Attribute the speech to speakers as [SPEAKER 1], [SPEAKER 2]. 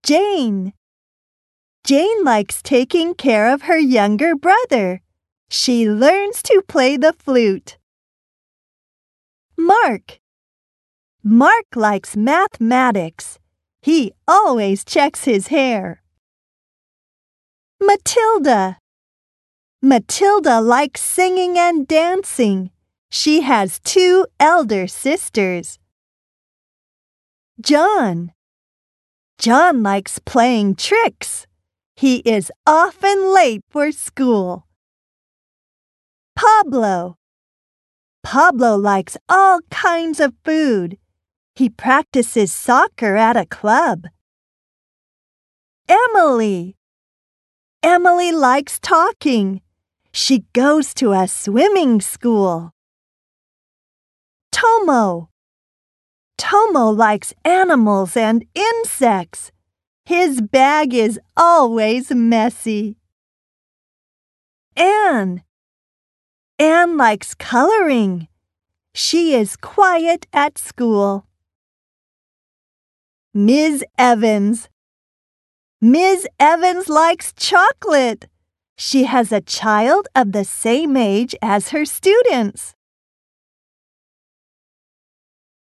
[SPEAKER 1] Jane. Jane likes taking care of her younger brother. She learns to play the flute. Mark. Mark likes mathematics. He always checks his hair. Matilda. Matilda likes singing and dancing. She has 2 elder sisters. John. John likes playing tricks. He is often late for school. Pablo. Pablo likes all kinds of food. He practices soccer at a club. Emily. Emily likes talking. She goes to a swimming school. Tomo. Tomo likes animals and insects. His bag is always messy. Anne. Anne likes coloring. She is quiet at school. Ms. Evans. Ms. Evans likes chocolate. She has a child of the same age as her students.